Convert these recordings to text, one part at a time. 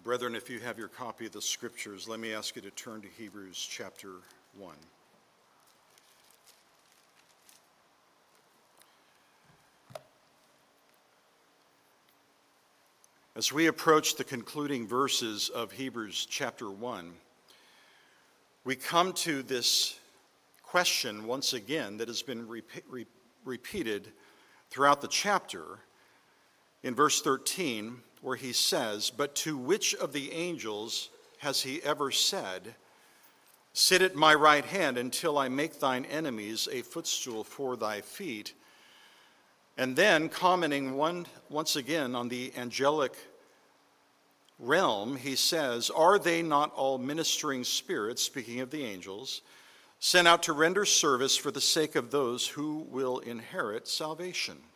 Brethren, if you have your copy of the Scriptures, let me ask you to turn to Hebrews chapter 1. As we approach the concluding verses of Hebrews chapter 1, we come to this question once again that has been repeated throughout the chapter in verse 13, where he says, "But to which of the angels has he ever said, 'Sit at my right hand until I make thine enemies a footstool for thy feet'?" And then, commenting once again on the angelic realm, he says, "Are they not all ministering spirits," speaking of the angels, "sent out to render service for the sake of those who will inherit salvation?"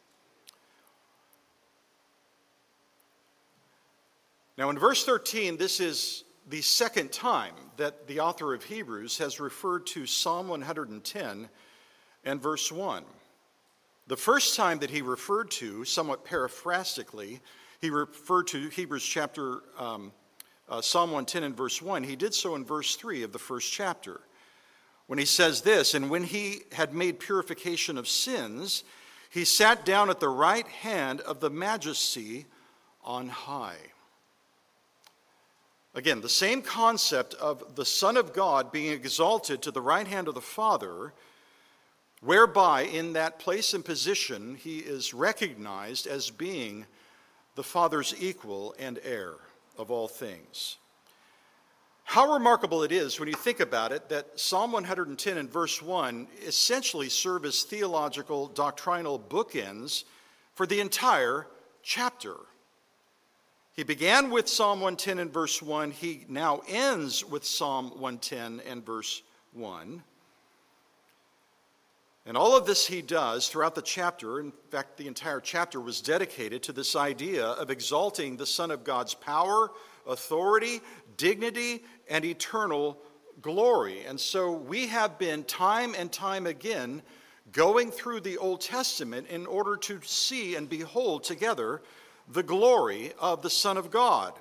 Now, in verse 13, this is the second time that the author of Hebrews has referred to Psalm 110 and verse 1. The first time that he referred to, somewhat paraphrastically, he referred to Hebrews chapter, Psalm 110 and verse 1. He did so in verse 3 of the first chapter, when he says this, "And when he had made purification of sins, he sat down at the right hand of the majesty on high." Again, the same concept of the Son of God being exalted to the right hand of the Father, whereby in that place and position he is recognized as being the Father's equal and heir of all things. How remarkable it is when you think about it that Psalm 110 and verse 1 essentially serve as theological, doctrinal bookends for the entire chapter. He began with Psalm 110 and verse 1. He now ends with Psalm 110 and verse 1. And all of this he does throughout the chapter. In fact, the entire chapter was dedicated to this idea of exalting the Son of God's power, authority, dignity, and eternal glory. And so we have been time and time again going through the Old Testament in order to see and behold together the glory of the Son of God.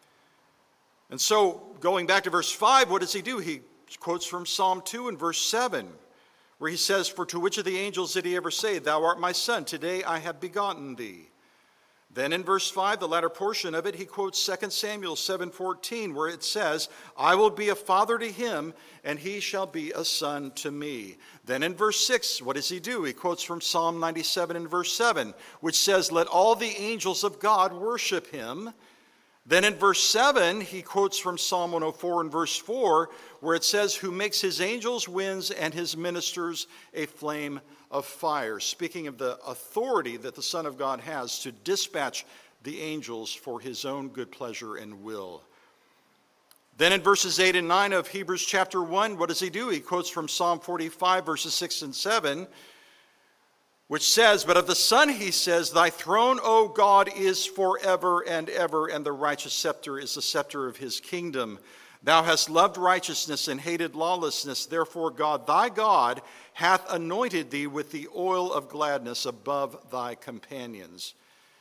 And so, going back to verse 5, what does he do? He quotes from Psalm 2 and verse 7, where he says, "For to which of the angels did he ever say, 'Thou art my son, today I have begotten thee'?" Then in verse 5, the latter portion of it, he quotes 2 Samuel 7:14, where it says, "I will be a father to him, and he shall be a son to me." Then in verse 6, what does he do? He quotes from Psalm 97 and verse 7, which says, "Let all the angels of God worship him." Then in verse 7, he quotes from Psalm 104 and verse 4, where it says, "Who makes his angels winds and his ministers a flame of fire," speaking of the authority that the Son of God has to dispatch the angels for his own good pleasure and will. Then in verses 8 and 9 of Hebrews chapter 1, what does he do? He quotes from Psalm 45, verses 6 and 7, which says, "But of the Son he says, 'Thy throne, O God, is forever and ever, and the righteous scepter is the scepter of his kingdom. Thou hast loved righteousness and hated lawlessness. Therefore God, thy God, hath anointed thee with the oil of gladness above thy companions.'"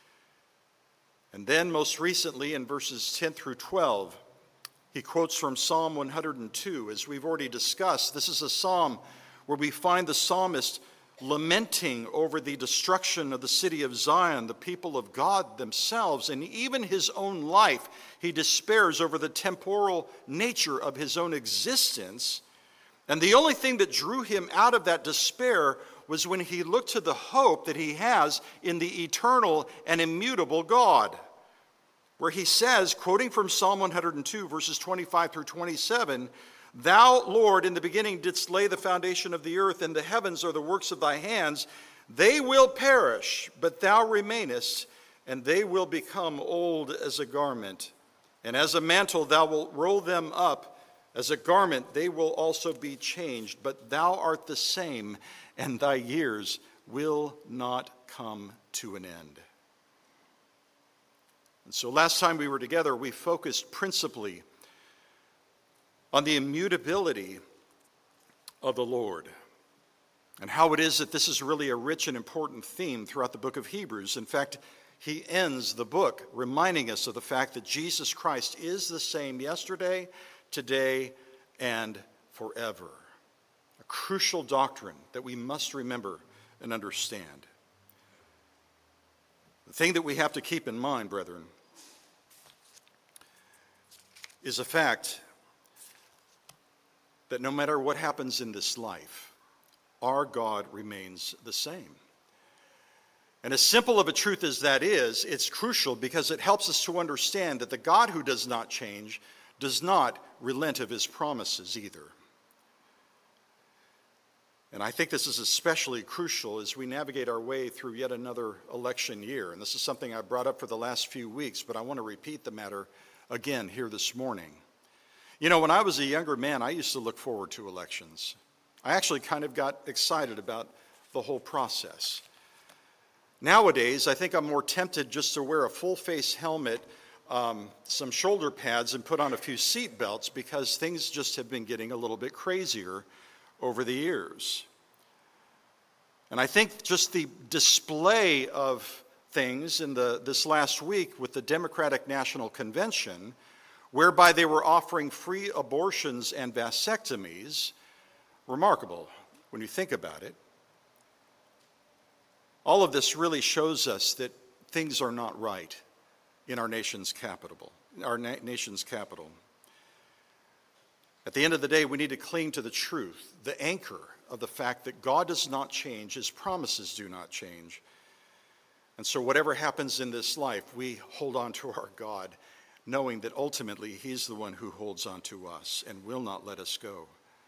And then most recently in verses 10 through 12, he quotes from Psalm 102. As we've already discussed, this is a psalm where we find the psalmist lamenting over the destruction of the city of Zion, the people of God themselves, and even his own life. He despairs over the temporal nature of his own existence. And the only thing that drew him out of that despair was when he looked to the hope that he has in the eternal and immutable God, where he says, quoting from Psalm 102, verses 25 through 27, "Thou, Lord, in the beginning didst lay the foundation of the earth, and the heavens are the works of thy hands. They will perish, but thou remainest, and they will become old as a garment. And as a mantle thou wilt roll them up. As a garment they will also be changed. But thou art the same, and thy years will not come to an end." And so last time we were together, we focused principally on the immutability of the Lord, and how it is that this is really a rich and important theme throughout the book of Hebrews. In fact, he ends the book reminding us of the fact that Jesus Christ is the same yesterday, today, and forever. A crucial doctrine that we must remember and understand. The thing that we have to keep in mind, brethren, is the fact that no matter what happens in this life, our God remains the same. And as simple of a truth as that is, it's crucial because it helps us to understand that the God who does not change does not relent of his promises either. And I think this is especially crucial as we navigate our way through yet another election year. And this is something I brought up for the last few weeks, but I want to repeat the matter again here this morning. You know, when I was a younger man, I used to look forward to elections. I actually kind of got excited about the whole process. Nowadays, I think I'm more tempted just to wear a full-face helmet, some shoulder pads, and put on a few seat belts because things just have been getting a little bit crazier over the years. And I think just the display of things in this last week with the Democratic National Convention, whereby they were offering free abortions and vasectomies, remarkable when you think about it. All of this really shows us that things are not right in our nation's capital. At the end of the day, we need to cling to the truth, the anchor of the fact that God does not change, his promises do not change. And so whatever happens in this life, we hold on to our God, knowing that ultimately he's the one who holds on to us and will not let us go.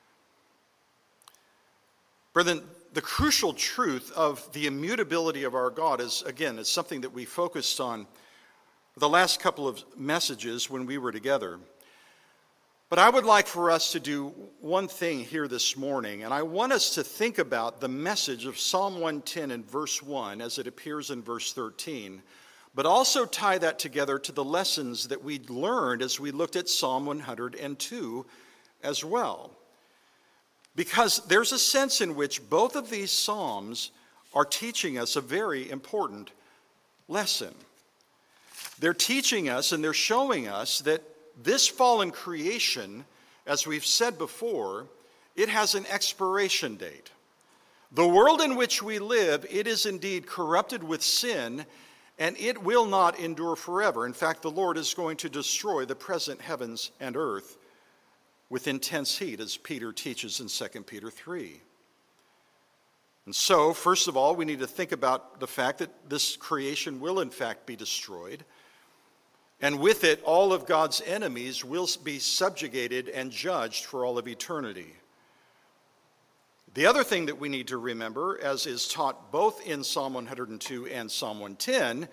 Brethren, the crucial truth of the immutability of our God is something that we focused on the last couple of messages when we were together. But I would like for us to do one thing here this morning, and I want us to think about the message of Psalm 110 in verse 1 as it appears in verse 13, but also tie that together to the lessons that we learned as we looked at Psalm 102 as well. Because there's a sense in which both of these psalms are teaching us a very important lesson. They're teaching us and they're showing us that this fallen creation, as we've said before, it has an expiration date. The world in which we live, it is indeed corrupted with sin, and it will not endure forever. In fact, the Lord is going to destroy the present heavens and earth with intense heat, as Peter teaches in 2 Peter 3. And so, first of all, we need to think about the fact that this creation will in fact be destroyed. And with it, all of God's enemies will be subjugated and judged for all of eternity. The other thing that we need to remember, as is taught both in Psalm 102 and Psalm 110,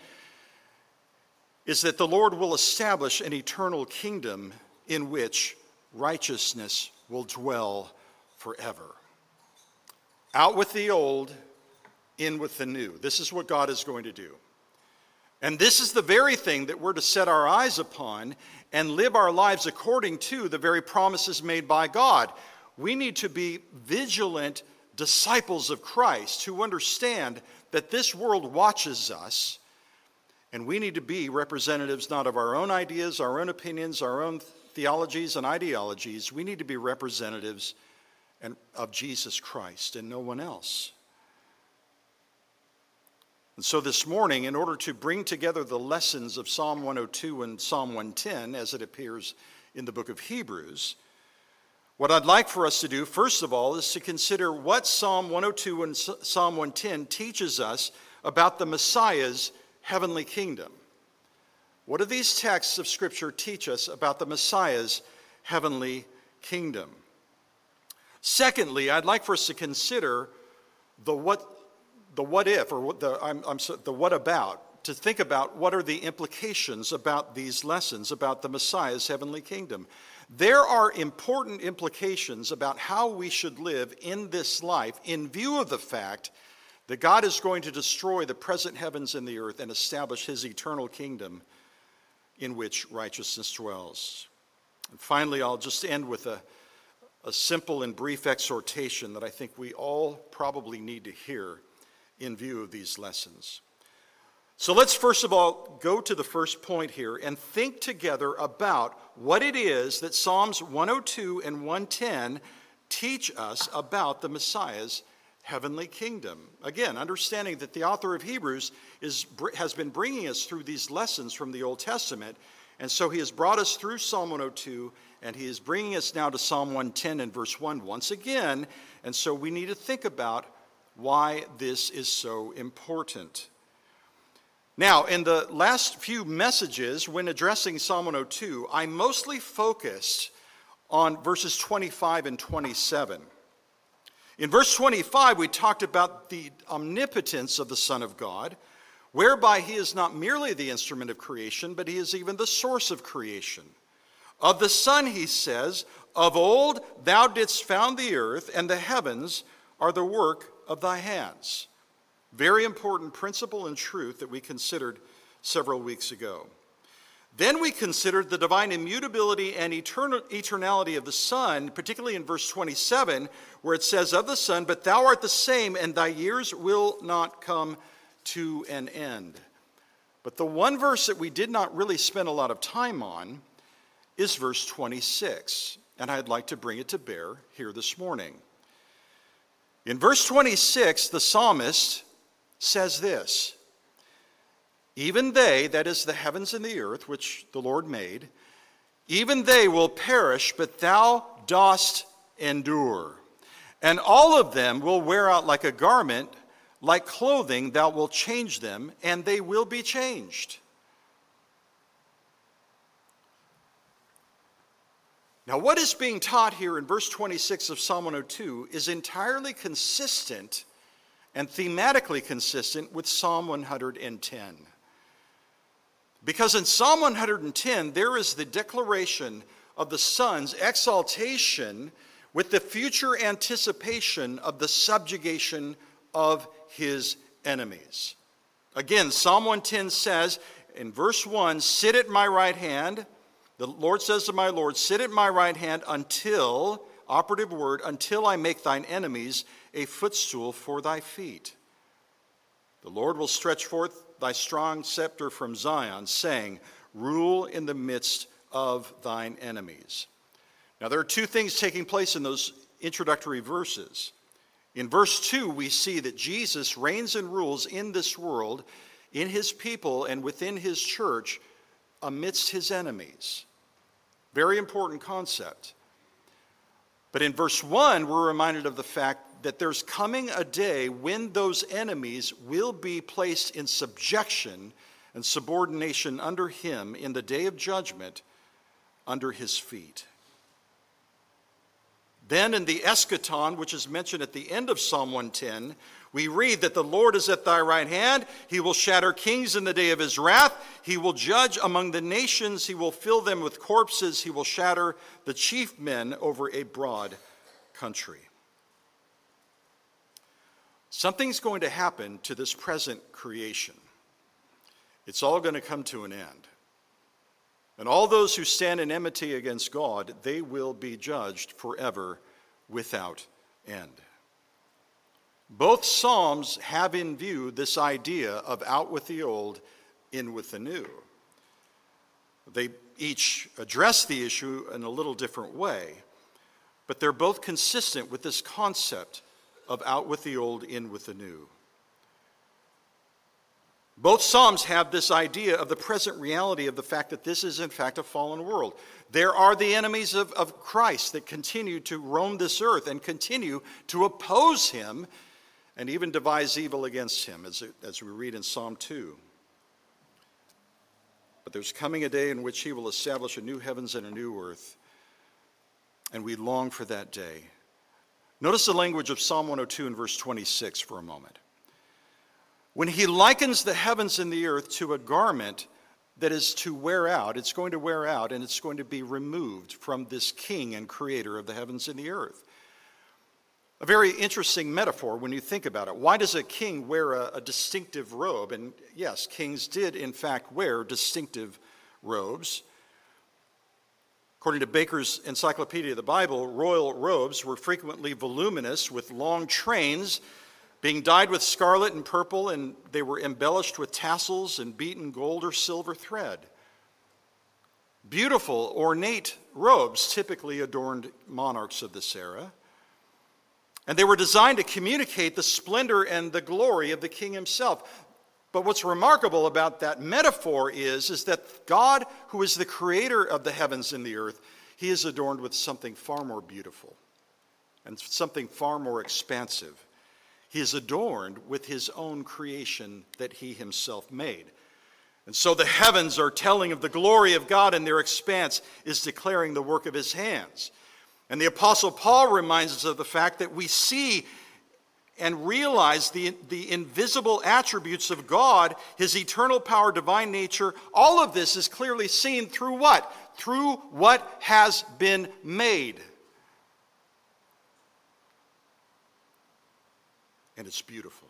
is that the Lord will establish an eternal kingdom in which righteousness will dwell forever. Out with the old, in with the new. This is what God is going to do. And this is the very thing that we're to set our eyes upon and live our lives according to the very promises made by God. We need to be vigilant disciples of Christ who understand that this world watches us, and we need to be representatives not of our own ideas, our own opinions, our own theologies and ideologies. We need to be representatives of Jesus Christ and no one else. And so this morning, in order to bring together the lessons of Psalm 102 and Psalm 110 as it appears in the book of Hebrews, what I'd like for us to do, first of all, is to consider what Psalm 102 and Psalm 110 teaches us about the Messiah's heavenly kingdom. What do these texts of Scripture teach us about the Messiah's heavenly kingdom? Secondly, I'd like for us to consider the what if, or the what about, to think about what are the implications about these lessons about the Messiah's heavenly kingdom. There are important implications about how we should live in this life in view of the fact that God is going to destroy the present heavens and the earth and establish his eternal kingdom in which righteousness dwells. And finally, I'll just end with a simple and brief exhortation that I think we all probably need to hear in view of these lessons. So let's first of all go to the first point here and think together about what it is that Psalms 102 and 110 teach us about the Messiah's heavenly kingdom. Again, understanding that the author of Hebrews has been bringing us through these lessons from the Old Testament, and so he has brought us through Psalm 102, and he is bringing us now to Psalm 110 and verse 1 once again, and so we need to think about why this is so important. Now, in the last few messages, when addressing Psalm 102, I mostly focused on verses 25 and 27. In verse 25, we talked about the omnipotence of the Son of God, whereby he is not merely the instrument of creation, but he is even the source of creation. Of the Son, he says, "Of old thou didst found the earth, and the heavens are the work of thy hands." Very important principle and truth that we considered several weeks ago. Then we considered the divine immutability and eternality of the Son, particularly in verse 27, where it says of the Son, "But thou art the same, and thy years will not come to an end." But the one verse that we did not really spend a lot of time on is verse 26, and I'd like to bring it to bear here this morning. In verse 26, the psalmist says this: "Even they," that is the heavens and the earth, which the Lord made, "even they will perish, but thou dost endure. And all of them will wear out like a garment, like clothing thou wilt change them, and they will be changed." Now, what is being taught here in verse 26 of Psalm 102 is entirely consistent and thematically consistent with Psalm 110. Because in Psalm 110, there is the declaration of the Son's exaltation with the future anticipation of the subjugation of his enemies. Again, Psalm 110 says in verse 1, "Sit at my right hand." The Lord says to my Lord, "Sit at my right hand until," operative word, "until I make thine enemies a footstool for thy feet. The Lord will stretch forth thy strong scepter from Zion, saying, Rule in the midst of thine enemies." Now, there are two things taking place in those introductory verses. In verse 2, we see that Jesus reigns and rules in this world, in his people, and within his church, amidst his enemies. Very important concept. But in verse 1, we're reminded of the fact that there's coming a day when those enemies will be placed in subjection and subordination under him in the day of judgment under his feet. Then in the eschaton, which is mentioned at the end of Psalm 110, we read that the Lord is at thy right hand. He will shatter kings in the day of his wrath. He will judge among the nations. He will fill them with corpses. He will shatter the chief men over a broad country. Something's going to happen to this present creation. It's all going to come to an end. And all those who stand in enmity against God, they will be judged forever without end. Both Psalms have in view this idea of out with the old, in with the new. They each address the issue in a little different way, but they're both consistent with this concept of out with the old, in with the new. Both Psalms have this idea of the present reality of the fact that this is in fact a fallen world. There are the enemies of Christ that continue to roam this earth and continue to oppose him and even devise evil against him, as we read in Psalm 2. But there's coming a day in which he will establish a new heavens and a new earth, and we long for that day. Notice the language of Psalm 102 in verse 26 for a moment. When he likens the heavens and the earth to a garment that is to wear out, it's going to wear out and it's going to be removed from this king and creator of the heavens and the earth. A very interesting metaphor when you think about it. Why does a king wear a distinctive robe? And yes, kings did in fact wear distinctive robes. According to Baker's Encyclopedia of the Bible, royal robes were frequently voluminous with long trains being dyed with scarlet and purple, and they were embellished with tassels and beaten gold or silver thread. Beautiful, ornate robes typically adorned monarchs of this era. And they were designed to communicate the splendor and the glory of the king himself. But what's remarkable about that metaphor is that God, who is the creator of the heavens and the earth, he is adorned with something far more beautiful and something far more expansive. He is adorned with his own creation that he himself made. And so the heavens are telling of the glory of God, and their expanse is declaring the work of his hands. And the Apostle Paul reminds us of the fact that we see and realize the invisible attributes of God, his eternal power, divine nature. All of this is clearly seen through what? Through what has been made. And it's beautiful.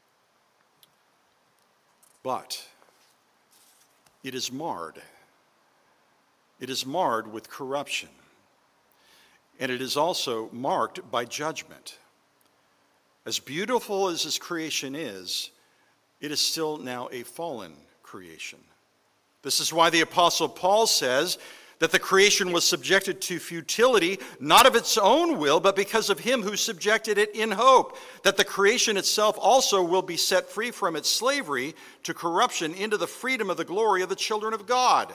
But it is marred. It is marred with corruption. And it is also marked by judgment. As beautiful as his creation is, it is still now a fallen creation. This is why the Apostle Paul says that the creation was subjected to futility, not of its own will, but because of him who subjected it in hope, that the creation itself also will be set free from its slavery to corruption into the freedom of the glory of the children of God.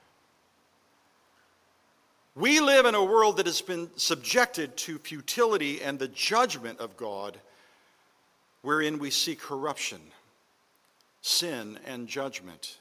We live in a world that has been subjected to futility and the judgment of God, wherein we see corruption, sin, and judgment.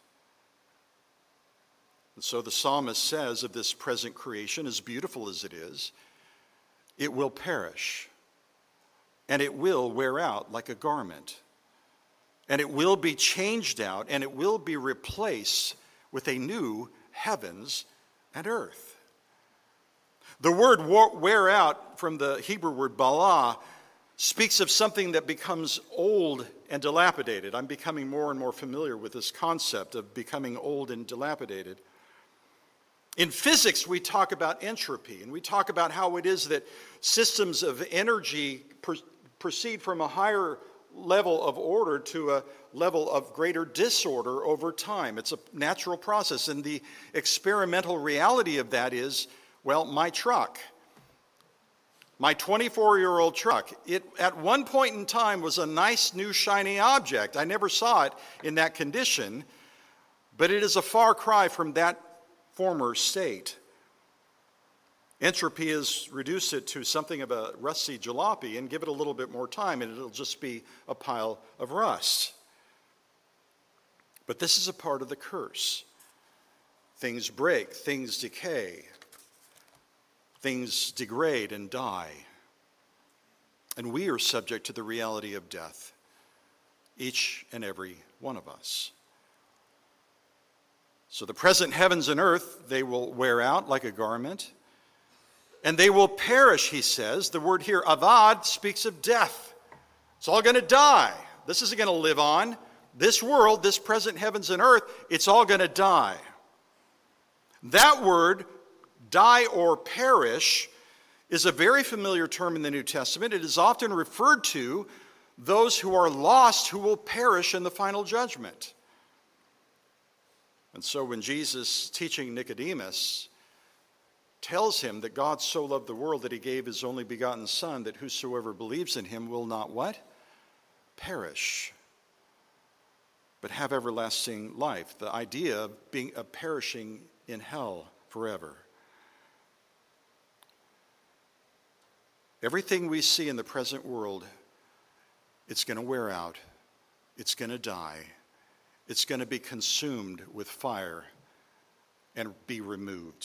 And so the psalmist says of this present creation, as beautiful as it is, it will perish, and it will wear out like a garment, and it will be changed out, and it will be replaced with a new heavens and earth. The word wear out, from the Hebrew word balah, speaks of something that becomes old and dilapidated. I'm becoming more and more familiar with this concept of becoming old and dilapidated. In physics, we talk about entropy, and we talk about how it is that systems of energy proceed from a higher level of order to a level of greater disorder over time. It's a natural process, and the experimental reality of that is, well, my truck, my 24-year-old truck, it at one point in time was a nice new shiny object. I never saw it in that condition, but it is a far cry from that former state. Entropy has reduced it to something of a rusty jalopy, and give it a little bit more time and it'll just be a pile of rust. But this is a part of the curse. Things break, things decay. Things degrade and die. And we are subject to the reality of death, each and every one of us. So the present heavens and earth, they will wear out like a garment, and they will perish, he says. The word here, avad, speaks of death. It's all going to die. This isn't going to live on. This world, this present heavens and earth, it's all going to die. That word, die or perish, is a very familiar term in the New Testament. It is often referred to those who are lost, who will perish in the final judgment. And so when Jesus, teaching Nicodemus, tells him that God so loved the world that he gave his only begotten Son, that whosoever believes in him will not what? Perish, but have everlasting life. The idea of perishing in hell forever. Everything we see in the present world, it's going to wear out. It's going to die. It's going to be consumed with fire and be removed.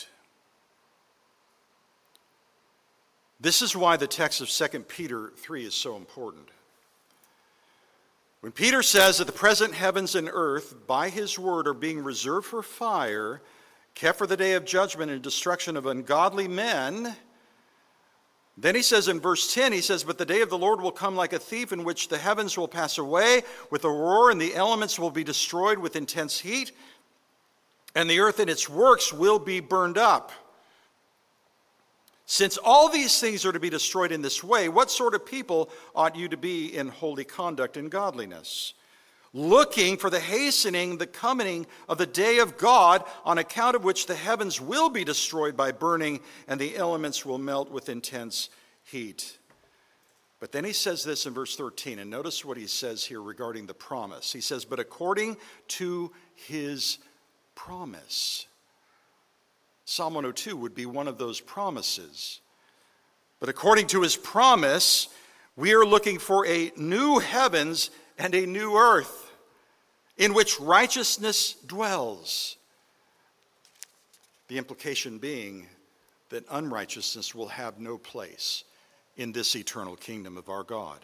This is why the text of 2 Peter 3 is so important. When Peter says that the present heavens and earth, by his word, are being reserved for fire, kept for the day of judgment and destruction of ungodly men, then he says in verse 10, he says, but the day of the Lord will come like a thief, in which the heavens will pass away with a roar, and the elements will be destroyed with intense heat, and the earth and its works will be burned up. Since all these things are to be destroyed in this way, what sort of people ought you to be in holy conduct and godliness? Looking for the hastening, the coming of the day of God, on account of which the heavens will be destroyed by burning, and the elements will melt with intense heat. But then he says this in verse 13, and notice what he says here regarding the promise. He says, but according to his promise. Psalm 102 would be one of those promises. But according to his promise, we are looking for a new heavens and a new earth in which righteousness dwells. The implication being that unrighteousness will have no place in this eternal kingdom of our God.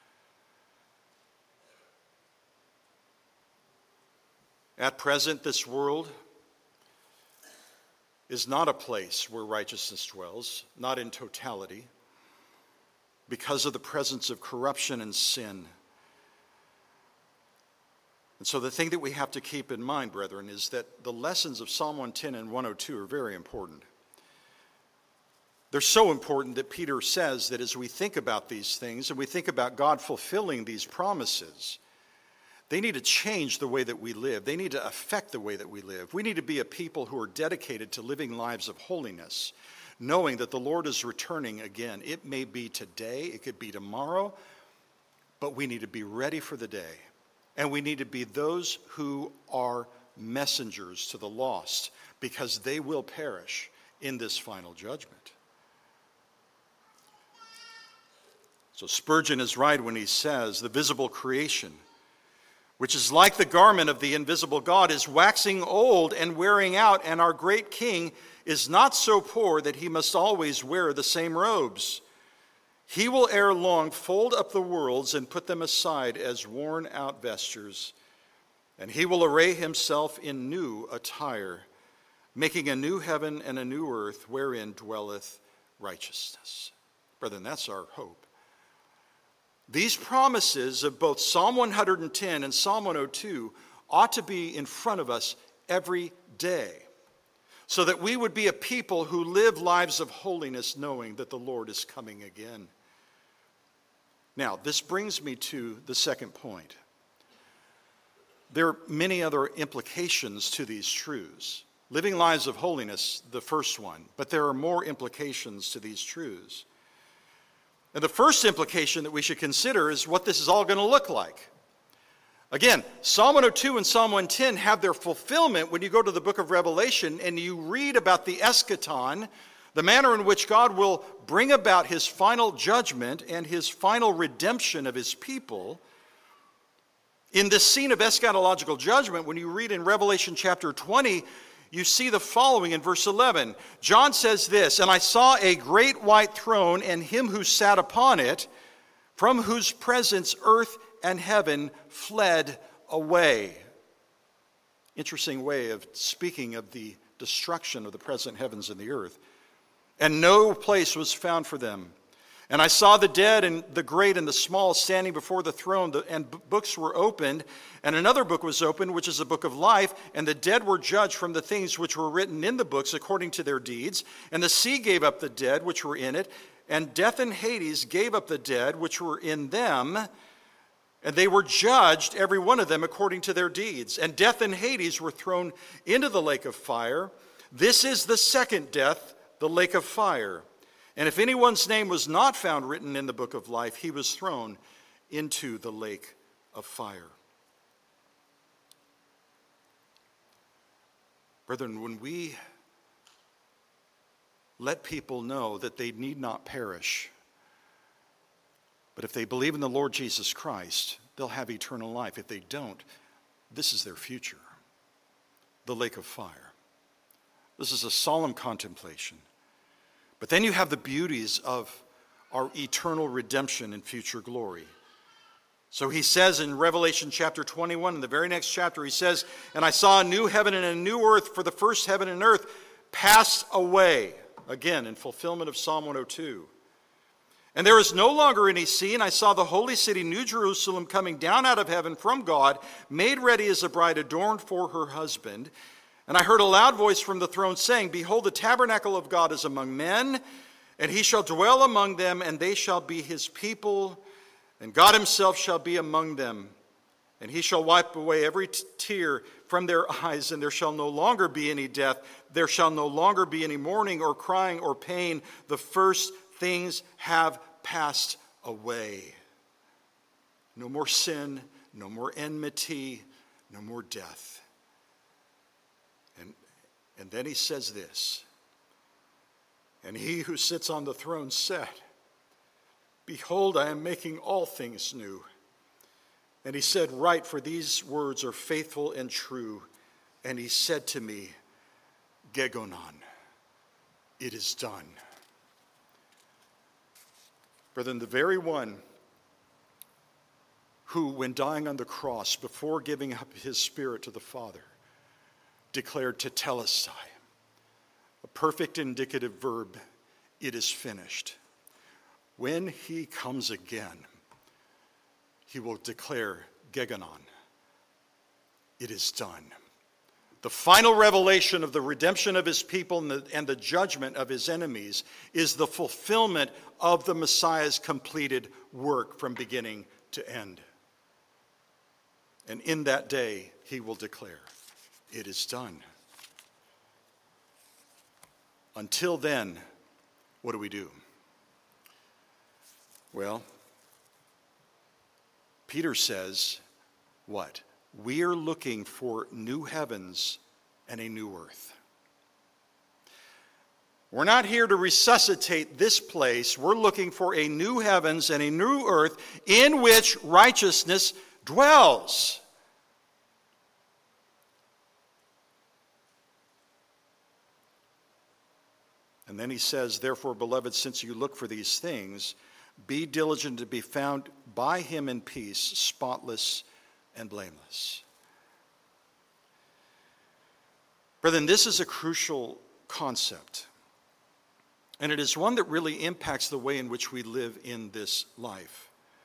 At present, this world is not a place where righteousness dwells, not in totality, because of the presence of corruption and sin. And so the thing that we have to keep in mind, brethren, is that the lessons of Psalm 110 and 102 are very important. They're so important that Peter says that as we think about these things and we think about God fulfilling these promises, they need to change the way that we live. They need to affect the way that we live. We need to be a people who are dedicated to living lives of holiness, knowing that the Lord is returning again. It may be today, it could be tomorrow, but we need to be ready for the day. And we need to be those who are messengers to the lost, because they will perish in this final judgment. So Spurgeon is right when he says, the visible creation, which is like the garment of the invisible God, is waxing old and wearing out, and our great King is not so poor that he must always wear the same robes. He will ere long fold up the worlds and put them aside as worn-out vestures, and he will array himself in new attire, making a new heaven and a new earth wherein dwelleth righteousness. Brethren, that's our hope. These promises of both Psalm 110 and Psalm 102 ought to be in front of us every day, so that we would be a people who live lives of holiness, knowing that the Lord is coming again. Now, this brings me to the second point. There are many other implications to these truths. Living lives of holiness, the first one, but there are more implications to these truths. And the first implication that we should consider is what this is all going to look like. Again, Psalm 102 and Psalm 110 have their fulfillment when you go to the book of Revelation and you read about the eschaton, the manner in which God will bring about his final judgment and his final redemption of his people. In this scene of eschatological judgment, when you read in Revelation chapter 20, you see the following in verse 11. John says this, and I saw a great white throne and him who sat upon it, from whose presence earth and heaven fled away. Interesting way of speaking of the destruction of the present heavens and the earth. And no place was found for them. And I saw the dead and the great and the small standing before the throne, and books were opened, and another book was opened, which is the book of life, and the dead were judged from the things which were written in the books according to their deeds. And the sea gave up the dead which were in it, and death and Hades gave up the dead which were in them, and they were judged, every one of them, according to their deeds. And death and Hades were thrown into the lake of fire. This is the second death, the lake of fire. And if anyone's name was not found written in the book of life, he was thrown into the lake of fire. Brethren, when we let people know that they need not perish, but if they believe in the Lord Jesus Christ, they'll have eternal life. If they don't, this is their future, the lake of fire. This is a solemn contemplation. But then you have the beauties of our eternal redemption and future glory. So he says in Revelation chapter 21, in the very next chapter, he says, and I saw a new heaven and a new earth, for the first heaven and earth passed away. Again, in fulfillment of Psalm 102. And there is no longer any sea, and I saw the holy city, New Jerusalem, coming down out of heaven from God, made ready as a bride adorned for her husband. And I heard a loud voice from the throne saying, behold, the tabernacle of God is among men, And he shall dwell among them, and they shall be his people, and God himself shall be among them. And he shall wipe away every tear from their eyes, and there shall no longer be any death. There shall no longer be any mourning or crying or pain. The first things have passed away. No more sin, no more enmity, no more death. And then he says this, and he who sits on the throne said, Behold, I am making all things new. And he said, Write, for these words are faithful and true. And he said to me, Gegonon, it is done. Brethren, the very one who, when dying on the cross, before giving up his spirit to the Father, declared tetelestai, a perfect indicative verb, it is finished. When he comes again, he will declare gegonon, it is done. The final revelation of the redemption of his people and the judgment of his enemies is the fulfillment of the Messiah's completed work from beginning to end. And in that day, he will declare, it is done. Until then, what do? Well, Peter says, what? We are looking for new heavens and a new earth. We're not here to resuscitate this place. We're looking for a new heavens and a new earth in which righteousness dwells. And then he says, Therefore, beloved, since you look for these things, be diligent to be found by him in peace, spotless and blameless. Brethren, this is a crucial concept. And it is one that really impacts the way in which we live in this life.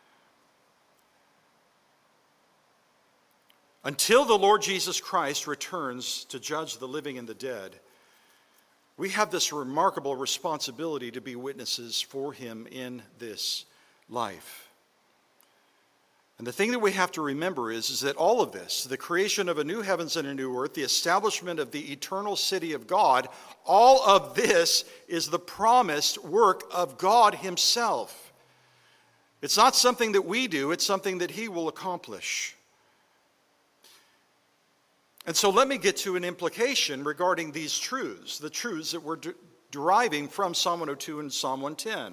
Until the Lord Jesus Christ returns to judge the living and the dead, we have this remarkable responsibility to be witnesses for him in this life. And the thing that we have to remember is that all of this, the creation of a new heavens and a new earth, the establishment of the eternal city of God, all of this is the promised work of God himself. It's not something that we do, it's something that he will accomplish. And so let me get to an implication regarding these truths, the truths that we're deriving from Psalm 102 and Psalm 110.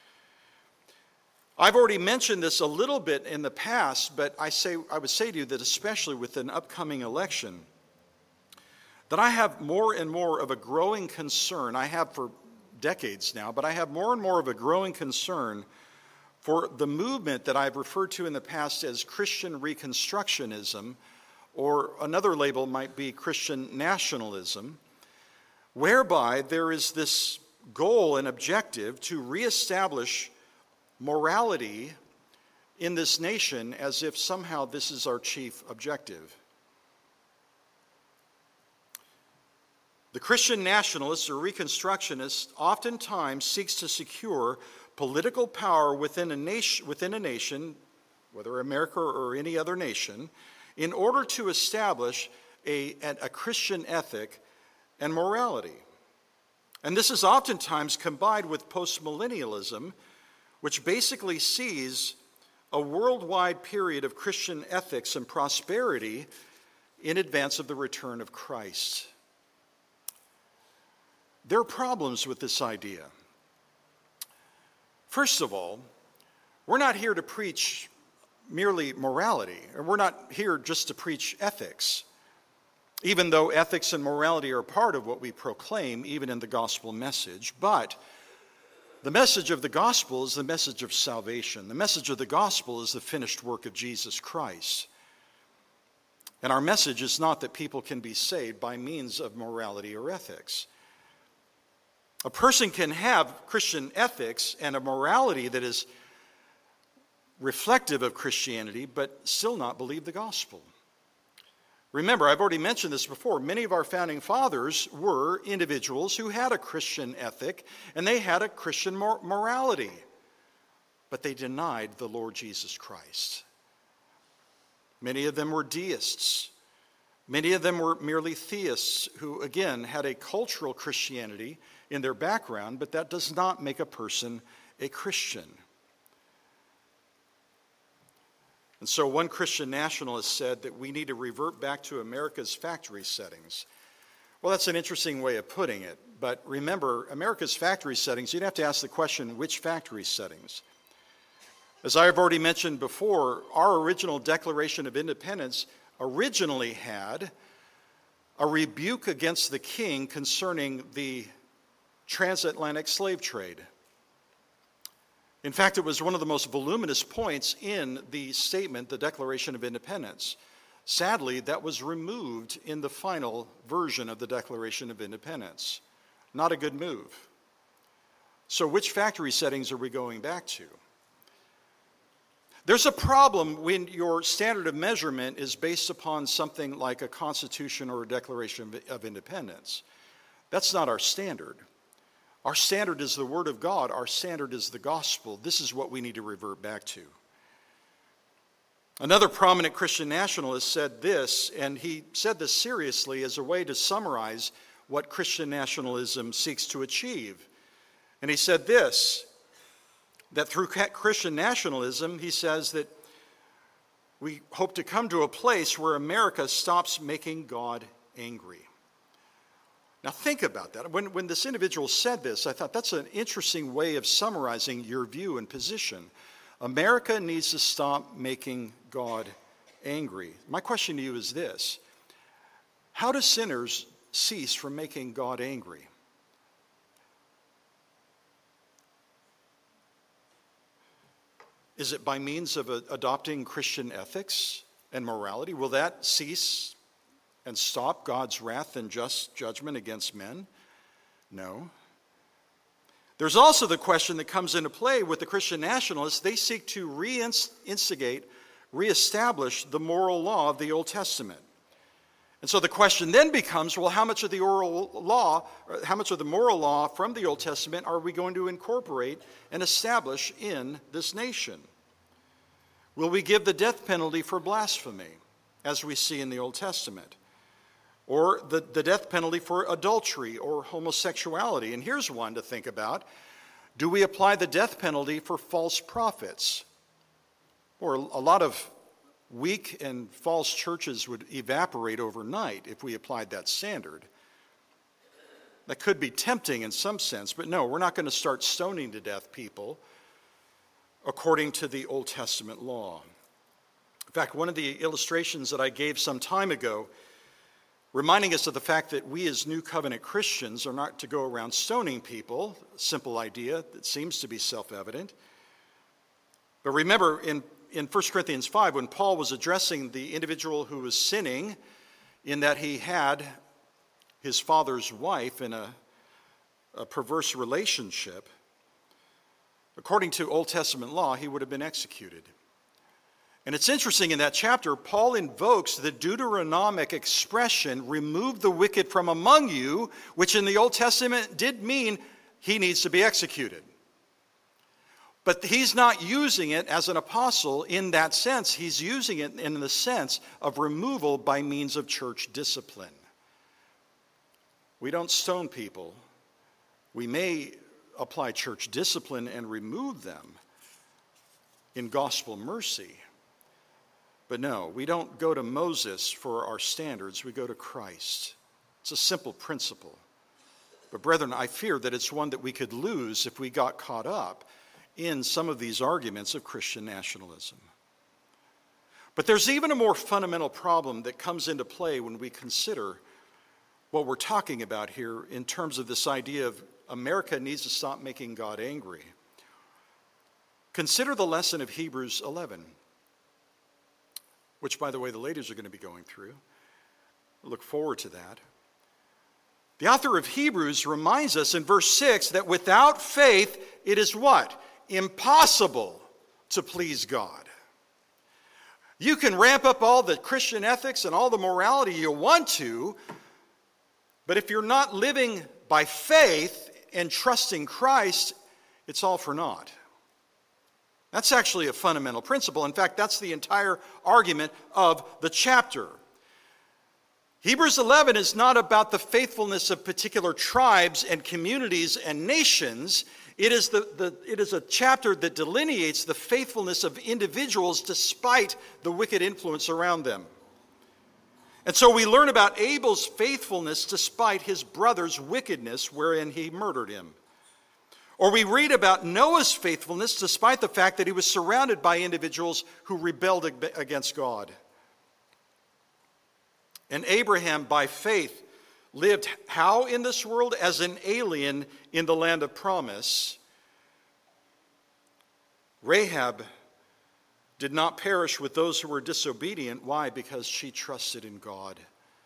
I've already mentioned this a little bit in the past, but I would say to you that especially with an upcoming election, that I have more and more of a growing concern. I have for decades now, but I have more and more of a growing concern for the movement that I've referred to in the past as Christian Reconstructionism, or another label might be Christian nationalism, whereby there is this goal and objective to reestablish morality in this nation as if somehow this is our chief objective. The Christian nationalist or Reconstructionist oftentimes seeks to secure political power within a nation, whether America or any other nation, in order to establish a Christian ethic and morality. And this is oftentimes combined with postmillennialism, which basically sees a worldwide period of Christian ethics and prosperity in advance of the return of Christ. There are problems with this idea. First of all, we're not here to preach merely morality, or we're not here just to preach ethics, even though ethics and morality are part of what we proclaim, even in the gospel message. But the message of the gospel is the message of salvation. The message of the gospel is the finished work of Jesus Christ. And our message is not that people can be saved by means of morality or ethics. A person can have Christian ethics and a morality that is reflective of Christianity, but still not believe the gospel. Remember, I've already mentioned this before. Many of our founding fathers were individuals who had a Christian ethic and they had a Christian morality, but they denied the Lord Jesus Christ. Many of them were deists. Many of them were merely theists who, again, had a cultural Christianity in their background, but that does not make a person a Christian. And so one Christian nationalist said that we need to revert back to America's factory settings. Well, that's an interesting way of putting it, but remember, America's factory settings, you'd have to ask the question, which factory settings? As I have already mentioned before, our original Declaration of Independence originally had a rebuke against the king concerning the transatlantic slave trade. In fact, it was one of the most voluminous points in the statement, the Declaration of Independence. Sadly, that was removed in the final version of the Declaration of Independence. Not a good move. So which factory settings are we going back to? There's a problem when your standard of measurement is based upon something like a Constitution or a Declaration of Independence. That's not our standard. Our standard is the Word of God. Our standard is the gospel. This is what we need to revert back to. Another prominent Christian nationalist said this, and he said this seriously as a way to summarize what Christian nationalism seeks to achieve. And he said this, that through Christian nationalism, he says that we hope to come to a place where America stops making God angry. Now think about that. When this individual said this, I thought that's an interesting way of summarizing your view and position. America needs to stop making God angry. My question to you is this: how do sinners cease from making God angry? Is it by means of adopting Christian ethics and morality? Will that cease and stop God's wrath and just judgment against men? No. There's also the question that comes into play with the Christian nationalists. They seek to reestablish the moral law of the Old Testament. And so the question then becomes, well, how much of the moral law from the Old Testament are we going to incorporate and establish in this nation? Will we give the death penalty for blasphemy, as we see in the Old Testament? Or the death penalty for adultery or homosexuality? And here's one to think about. Do we apply the death penalty for false prophets? Or a lot of weak and false churches would evaporate overnight if we applied that standard. That could be tempting in some sense, but no, we're not going to start stoning to death people according to the Old Testament law. In fact, one of the illustrations that I gave some time ago, reminding us of the fact that we as New Covenant Christians are not to go around stoning people, a simple idea that seems to be self-evident. But remember, in 1 Corinthians 5, when Paul was addressing the individual who was sinning in that he had his father's wife in a perverse relationship, according to Old Testament law, he would have been executed. And it's interesting, in that chapter, Paul invokes the Deuteronomic expression, remove the wicked from among you, which in the Old Testament did mean he needs to be executed. But he's not using it as an apostle in that sense. He's using it in the sense of removal by means of church discipline. We don't stone people. We may apply church discipline and remove them in gospel mercy. But no, we don't go to Moses for our standards. We go to Christ. It's a simple principle. But brethren, I fear that it's one that we could lose if we got caught up in some of these arguments of Christian nationalism. But there's even a more fundamental problem that comes into play when we consider what we're talking about here in terms of this idea of America needs to stop making God angry. Consider the lesson of Hebrews 11, which, by the way, the ladies are going to be going through. I look forward to that. The author of Hebrews reminds us in verse 6 that without faith, it is what? Impossible to please God. You can ramp up all the Christian ethics and all the morality you want to, but if you're not living by faith and trusting Christ, it's all for naught. That's actually a fundamental principle. In fact, that's the entire argument of the chapter. Hebrews 11 is not about the faithfulness of particular tribes and communities and nations. It is a chapter that delineates the faithfulness of individuals despite the wicked influence around them. And so we learn about Abel's faithfulness despite his brother's wickedness wherein he murdered him. Or we read about Noah's faithfulness despite the fact that he was surrounded by individuals who rebelled against God. And Abraham, by faith, lived how in this world? As an alien in the land of promise. Rahab did not perish with those who were disobedient. Why? Because she trusted in God.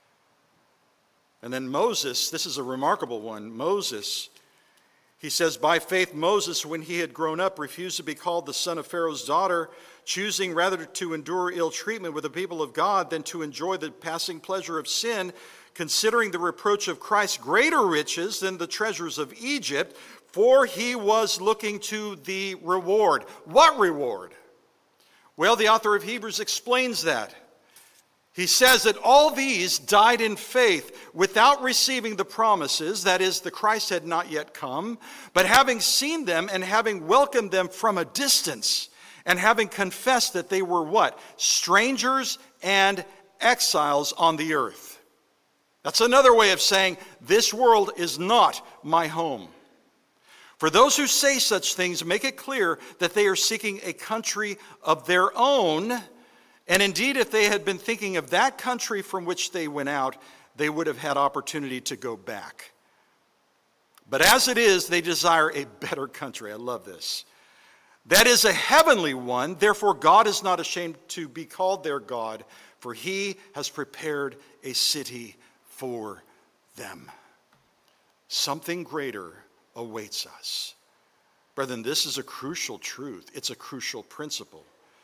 And then Moses, this is a remarkable one. Moses, he says, by faith Moses, when he had grown up, refused to be called the son of Pharaoh's daughter, choosing rather to endure ill treatment with the people of God than to enjoy the passing pleasure of sin, considering the reproach of Christ greater riches than the treasures of Egypt, for he was looking to the reward. What reward? Well, the author of Hebrews explains that. He says that all these died in faith without receiving the promises, that is, the Christ had not yet come, but having seen them and having welcomed them from a distance, and having confessed that they were what? Strangers and exiles on the earth. That's another way of saying this world is not my home. For those who say such things, make it clear that they are seeking a country of their own. And indeed, if they had been thinking of that country from which they went out, they would have had opportunity to go back. But as it is, they desire a better country. I love this. That is a heavenly one. Therefore, God is not ashamed to be called their God, for he has prepared a city for them. Something greater awaits us. Brethren, this is a crucial truth. It's a crucial principle.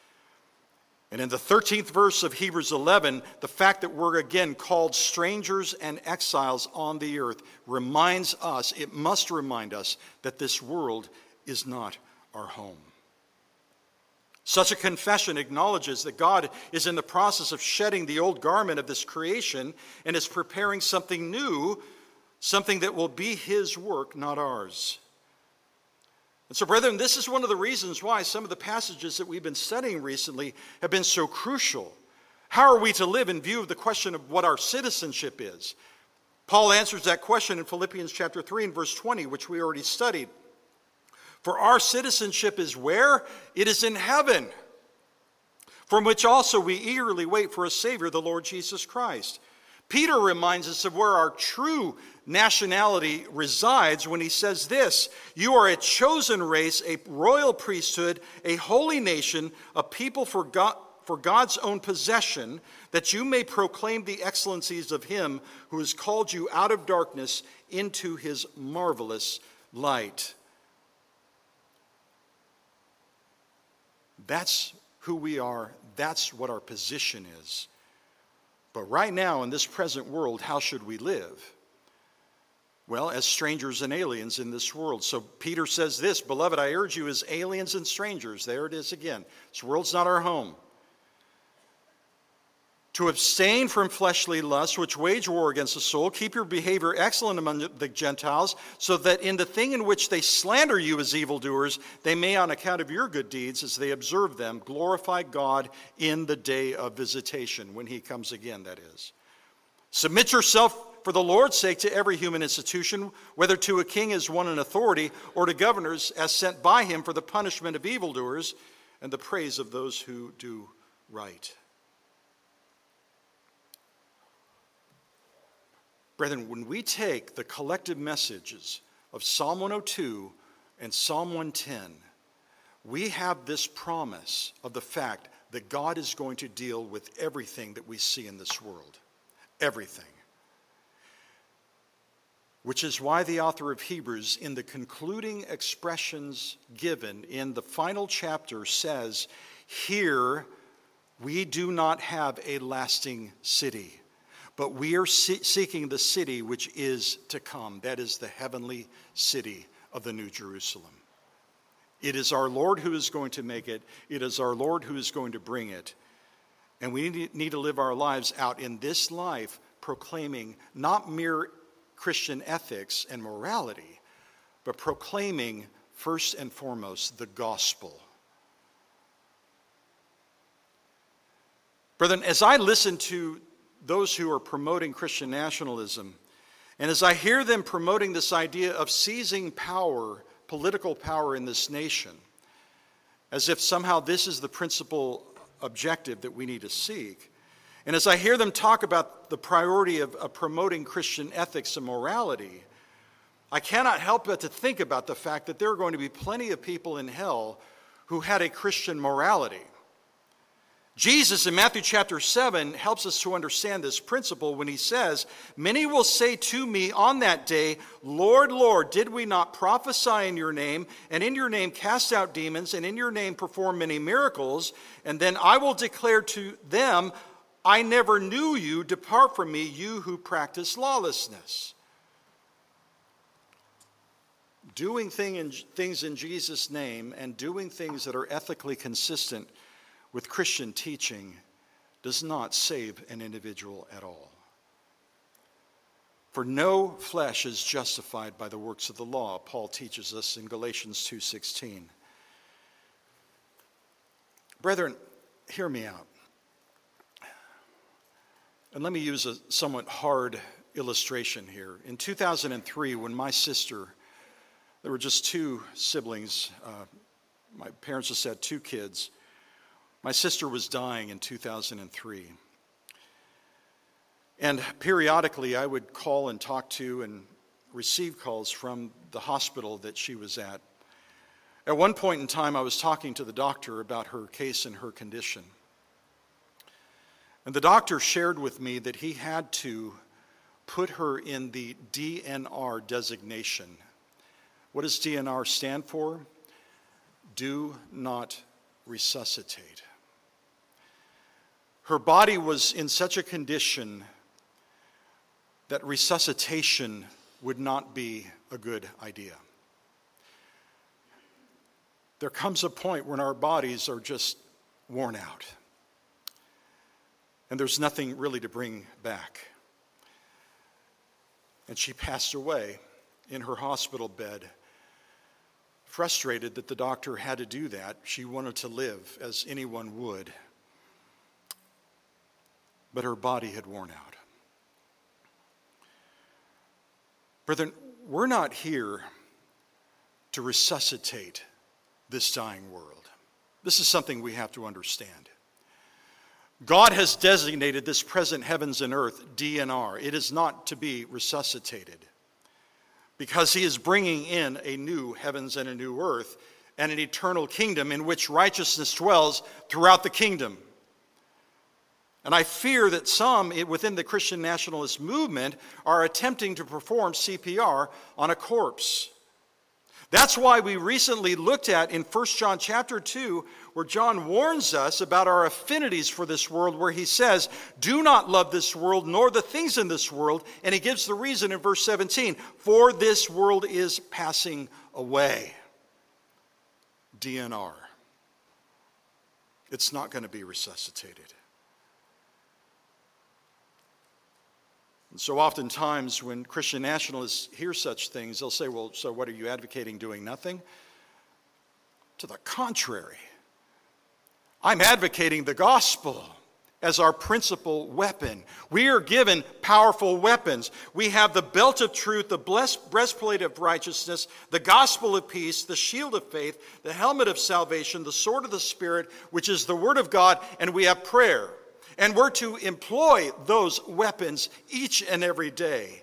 And in the 13th verse of Hebrews 11, the fact that we're again called strangers and exiles on the earth reminds us, it must remind us, that this world is not our home. Such a confession acknowledges that God is in the process of shedding the old garment of this creation and is preparing something new, something that will be his work, not ours. And so, brethren, this is one of the reasons why some of the passages that we've been studying recently have been so crucial. How are we to live in view of the question of what our citizenship is? Paul answers that question in Philippians chapter 3 and verse 20, which we already studied. For our citizenship is where? It is in heaven, from which also we eagerly wait for a Savior, the Lord Jesus Christ. Peter reminds us of where our true nationality resides when he says this: you are a chosen race, a royal priesthood, a holy nation, a people for God's own possession, that you may proclaim the excellencies of him who has called you out of darkness into his marvelous light. That's who we are. That's what our position is. But right now, in this present world, how should we live? Well, as strangers and aliens in this world. So Peter says this: beloved, I urge you as aliens and strangers, there it is again, this world's not our home, to abstain from fleshly lusts which wage war against the soul. Keep your behavior excellent among the Gentiles, so that in the thing in which they slander you as evildoers, they may, on account of your good deeds, as they observe them, glorify God in the day of visitation, when he comes again, that is. Submit yourself for the Lord's sake to every human institution, whether to a king as one in authority, or to governors as sent by him for the punishment of evildoers and the praise of those who do right. Brethren, when we take the collective messages of Psalm 102 and Psalm 110, we have this promise of the fact that God is going to deal with everything that we see in this world. Everything. Which is why the author of Hebrews, in the concluding expressions given in the final chapter, says, here We do not have a lasting city, but we are seeking the city which is to come. That is the heavenly city of the New Jerusalem. It is our Lord who is going to make it. It is our Lord who is going to bring it. And we need to live our lives out in this life proclaiming not mere Christian ethics and morality, but proclaiming first and foremost the gospel. Brethren, as I listen to those who are promoting Christian nationalism, and as I hear them promoting this idea of seizing power, political power in this nation, as if somehow this is the principal objective that we need to seek, and as I hear them talk about the priority of promoting Christian ethics and morality, I cannot help but to think about the fact that there are going to be plenty of people in hell who had a Christian morality. Jesus in Matthew chapter 7 helps us to understand this principle when he says, "Many will say to me on that day, 'Lord, Lord, did we not prophesy in your name, and in your name cast out demons, and in your name perform many miracles?' And then I will declare to them, 'I never knew you. Depart from me, you who practice lawlessness.'" Doing things in Jesus' name and doing things that are ethically consistent with Christian teaching does not save an individual at all. For no flesh is justified by the works of the law, Paul teaches us in Galatians 2:16. Brethren, hear me out. And let me use a somewhat hard illustration here. In 2003, when my sister, there were just two siblings, my parents just had two kids. My sister was dying in 2003. And periodically I would call and talk to and receive calls from the hospital that she was at. At one point in time, I was talking to the doctor about her case and her condition. And the doctor shared with me that he had to put her in the DNR designation. What does DNR stand for? Do not resuscitate. Her body was in such a condition that resuscitation would not be a good idea. There comes a point when our bodies are just worn out, and there's nothing really to bring back. And she passed away in her hospital bed, frustrated that the doctor had to do that. She wanted to live as anyone would, but her body had worn out. Brethren, we're not here to resuscitate this dying world. This is something we have to understand. God has designated this present heavens and earth DNR. It is not to be resuscitated, because he is bringing in a new heavens and a new earth and an eternal kingdom in which righteousness dwells throughout the kingdom. And I fear that some within the Christian nationalist movement are attempting to perform CPR on a corpse. That's why we recently looked at in 1 John chapter 2, where John warns us about our affinities for this world, where he says, "Do not love this world, nor the things in this world." And he gives the reason in verse 17, "For this world is passing away." DNR. It's not going to be resuscitated. And so oftentimes when Christian nationalists hear such things, they'll say, "Well, so what are you advocating, doing nothing?" To the contrary, I'm advocating the gospel as our principal weapon. We are given powerful weapons. We have the belt of truth, the breastplate of righteousness, the gospel of peace, the shield of faith, the helmet of salvation, the sword of the Spirit, which is the word of God, and we have prayer. And we're to employ those weapons each and every day,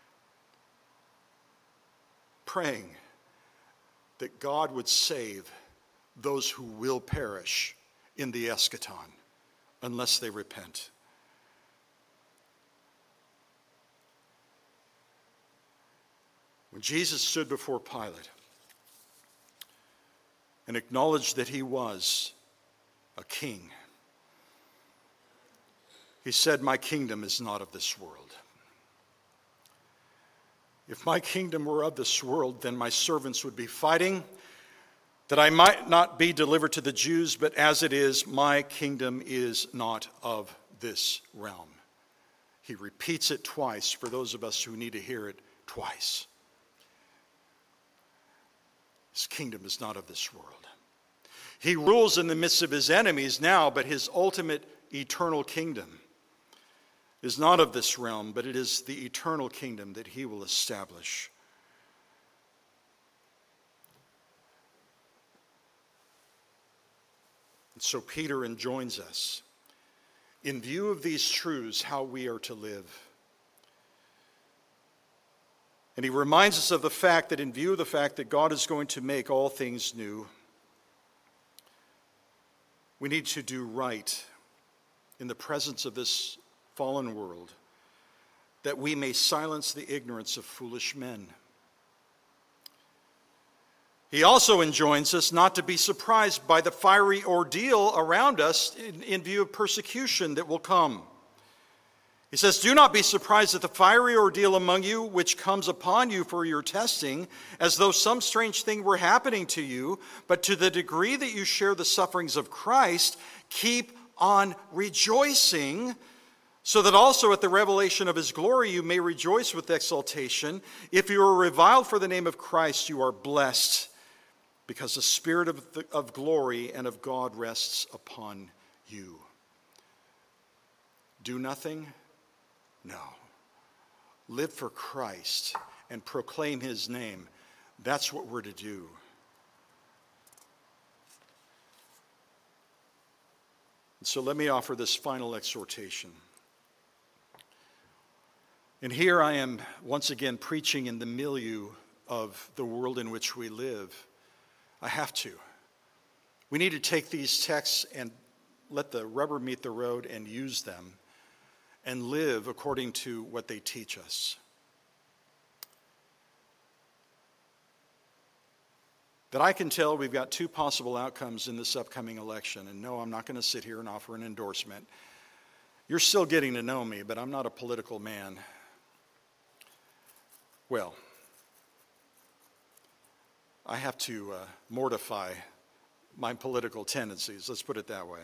praying that God would save those who will perish in the eschaton unless they repent. When Jesus stood before Pilate and acknowledged that he was a king, He said, "My kingdom is not of this world. If my kingdom were of this world, then my servants would be fighting, that I might not be delivered to the Jews, but as it is, my kingdom is not of this realm." He repeats it twice for those of us who need to hear it twice. His kingdom is not of this world. He rules in the midst of his enemies now, but his ultimate eternal kingdom is not of this realm, but it is the eternal kingdom that he will establish. And so Peter enjoins us, in view of these truths, how we are to live. And he reminds us of the fact that in view of the fact that God is going to make all things new, we need to do right in the presence of this fallen world, that we may silence the ignorance of foolish men. He also enjoins us not to be surprised by the fiery ordeal around us in view of persecution that will come. He says, "Do not be surprised at the fiery ordeal among you, which comes upon you for your testing, as though some strange thing were happening to you. But to the degree that you share the sufferings of Christ, keep on rejoicing, so that also at the revelation of his glory you may rejoice with exultation. If you are reviled for the name of Christ, you are blessed, because the Spirit of glory and of God rests upon you." Do nothing? No. Live for Christ and proclaim his name. That's what we're to do. And so let me offer this final exhortation. And here I am once again preaching in the milieu of the world in which we live. I have to. We need to take these texts and let the rubber meet the road and use them and live according to what they teach us. That I can tell, we've got two possible outcomes in this upcoming election. And no, I'm not going to sit here and offer an endorsement. You're still getting to know me, but I'm not a political man. Well, I have to mortify my political tendencies. Let's put it that way.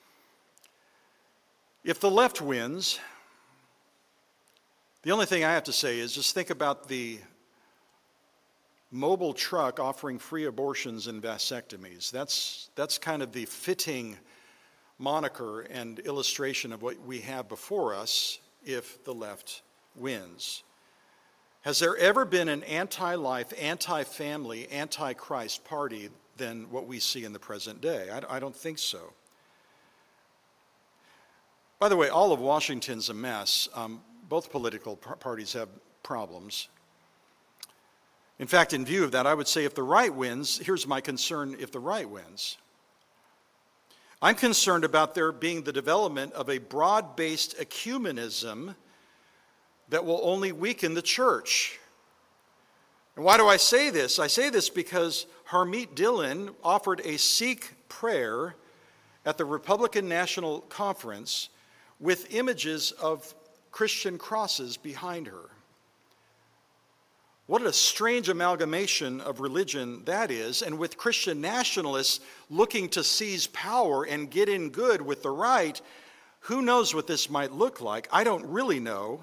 If the left wins, the only thing I have to say is just think about the mobile truck offering free abortions and vasectomies. That's kind of the fitting moniker and illustration of what we have before us if the left wins. Has there ever been an anti-life, anti-family, anti-Christ party than what we see in the present day? I don't think so. By the way, all of Washington's a mess. Both political parties have problems. In fact, in view of that, I would say if the right wins, here's my concern if the right wins. I'm concerned about there being the development of a broad-based ecumenism that will only weaken the church. And why do I say this? I say this because Harmeet Dillon offered a Sikh prayer at the Republican National Conference with images of Christian crosses behind her. What a strange amalgamation of religion that is, and with Christian nationalists looking to seize power and get in good with the right, who knows what this might look like? I don't really know.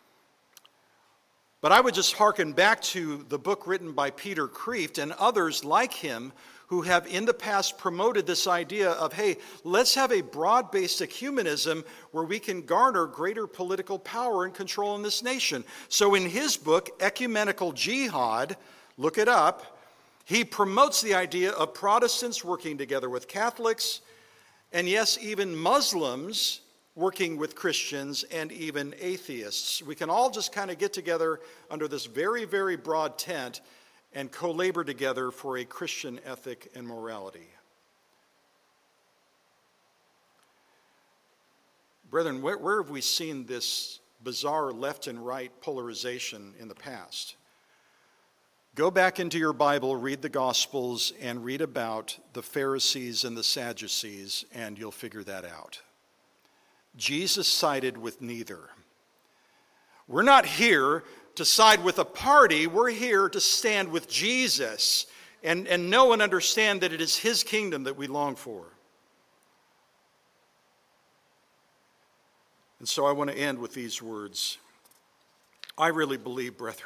But I would just hearken back to the book written by Peter Kreeft and others like him who have in the past promoted this idea of, hey, let's have a broad-based ecumenism where we can garner greater political power and control in this nation. So in his book, Ecumenical Jihad, look it up, he promotes the idea of Protestants working together with Catholics, and yes, even Muslims working with Christians and even atheists. We can all just kind of get together under this very, very broad tent and co-labor together for a Christian ethic and morality. Brethren, where have we seen this bizarre left and right polarization in the past? Go back into your Bible, read the Gospels, and read about the Pharisees and the Sadducees, and you'll figure that out. Jesus sided with neither. We're not here to side with a party. We're here to stand with Jesus and know and understand that it is his kingdom that we long for. And so I want to end with these words. I really believe, brethren,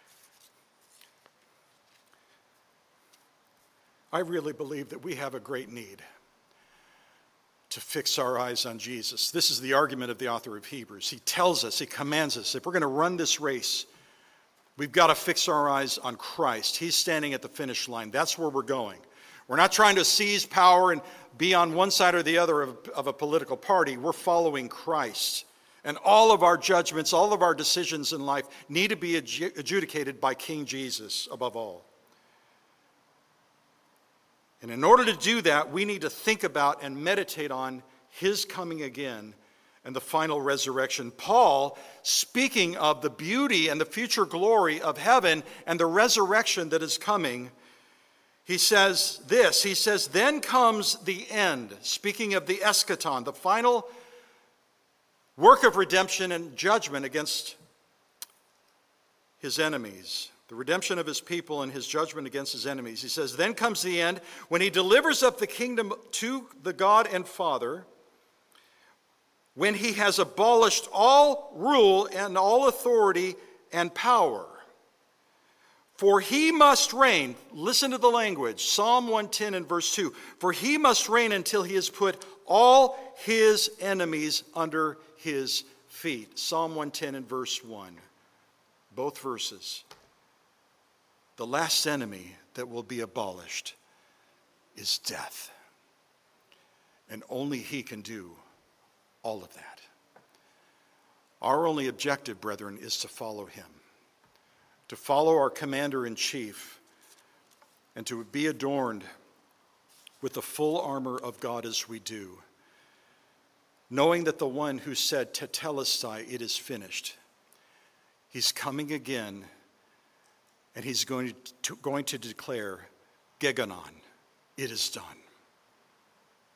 I really believe that we have a great need to fix our eyes on Jesus. This is the argument of the author of Hebrews. He tells us, he commands us, if we're going to run this race, we've got to fix our eyes on Christ. He's standing at the finish line. That's where we're going. We're not trying to seize power and be on one side or the other of a political party. We're following Christ. And all of our judgments, all of our decisions in life need to be adjudicated by King Jesus above all. And in order to do that, we need to think about and meditate on his coming again and the final resurrection. Paul, speaking of the beauty and the future glory of heaven and the resurrection that is coming, he says this, he says, then comes the end, speaking of the eschaton, the final work of redemption and judgment against his enemies, the redemption of his people and his judgment against his enemies. He says, then comes the end when he delivers up the kingdom to the God and Father, when he has abolished all rule and all authority and power. For he must reign, listen to the language, Psalm 110 and verse 2, for he must reign until he has put all his enemies under his feet. Psalm 110 and verse 1, both verses. The last enemy that will be abolished is death. And only he can do all of that. Our only objective, brethren, is to follow him, to follow our commander-in-chief, and to be adorned with the full armor of God as we do, knowing that the one who said, Tetelestai, it is finished, he's coming again, and he's going to declare, Gegonon, it is done.